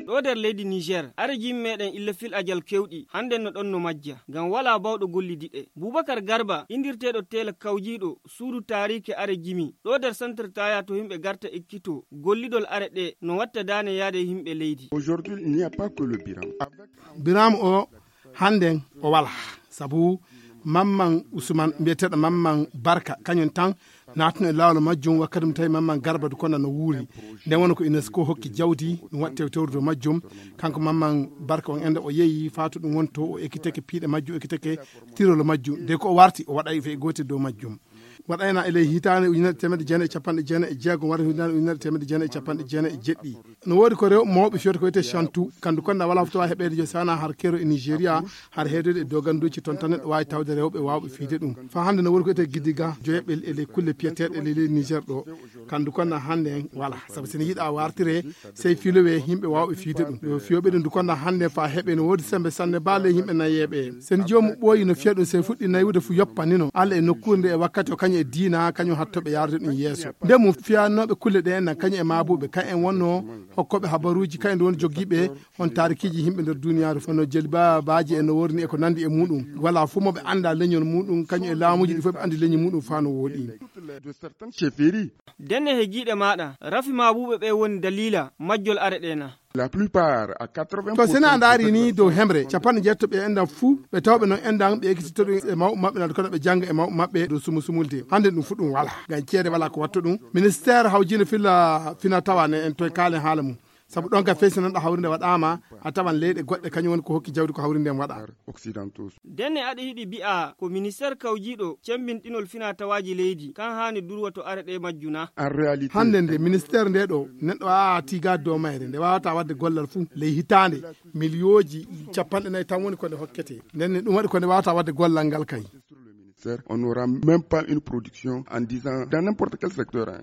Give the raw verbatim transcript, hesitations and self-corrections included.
ɗo nder leydi Niger are jimi meɗen ille fil ajal kewɗi hande no ɗon no majja ngam wala bawɗo gollidi ɗe. Boubacar Garba indirteɗo tela kawjiɗo suudu tarike are jimi ɗo nder centre taya to himɓe garta ekkito gollidol are ɗe no watta dane yaade himɓe leydi. Aujourd'hui il n'y a pas que le biram. Biram o hande o wala sabu Mamman Ousmane mbiyeteɗo Mamman Barka kañum tan natno e lawol majjum wakkati mum tawi Mamman Garba du kono no wuuri nden woni ko UNESCO hokki jawdi ɗum watte tewrude majjum kanko Mamman Barka on ende o yeeyi faatu ɗum wonto o ekkiteke piiɗe majjum ekkiteke tirolo majjum de ko o warti o waɗay fe gotel dow majjum waɗayna ele hitande ujunere temedde jeenayi e capanɗe jeenayi e jeegom wara hitande ujunere temedde jeenayi e capanɗe jeenayi e jeɗɗi no woodi ko rew mawɓe fiyata ko wiyete chantou kandu konda wala fotowa heɓede jo sana har kero e Nigéria har heedede e doganduji toon tan neɗɗo wawi tawde rewɓe wawɓe fiide ɗum fa hande no woodi ko wiyete Gidiga joyeɓe ele kulle piyeteɗe ele leydi Niger ɗo kandu konda hande wala saabu sene yiiɗa wartire sey filowe yimɓe wawɓe fiide ɗum fiyoɓe ɗum du konda hande fa heeɓe no woodi sembe sanne baale yimɓe nayeɓe sen jomum ɓooyi no fiya ɗum sey fuɗɗi naywude fu yoppanino Allah e nokkude nde e wakkati o kañum e diina kañum hattoɓe yarde ɗum yeeso nde mum fiyanoɓe kulle ɗe enna kañum e mabuɓe kañ en wonno hokkoɓe habaruji kañ nde woni joguiɓe on tarikiji yimɓe nder duniyaru hono Jeliba Baji en no worni e ko nandi e muɗum wala fu moɓe anda leñol muɗum kañum e laamuji ɗi fof ɓe andi leñol muɗum fa no wooɗi denne he jiiɗe maɗa rafi mabuɓe ɓe woni dalila majjol are ɗena. La plupart à quatre-vingts to sena ndaari ni dow hemre capanɗe jetto ɓe endan fuu ɓe tawɓe noon endan ɓe ekkitito ɗum e mawɓe maɓɓe nade kono ɓe jangga e mawɓe maɓɓe dow sumu sumulde hande ɗum fu ɗum wala ngam ceede wala ko watta ɗum ministére hawjino filla fina tawane en toye kaalen haala mum sabu ɗon ka feysi nanɗo hawrinde waɗama a tawan leyɗe goɗɗe kañum woni ko hokki jawdi ko hawrinde en waɗa denne aɗa yiɗi mbi'a ko ministére kawjiɗo cembinɗinol fina tawaji leydi kan hani durwa to are ɗe majjuna hande nde ministére nde ɗo neɗɗo wawa tigade dow mayre nde wawata wadde gollal fuu ley hitande millioji capanɗe nayyi tan woni kode hokkete ndenne ɗum waɗi kode wawata wadde gollal ngal kay. On n'aura même pas une production en disant dans n'importe quel secteur.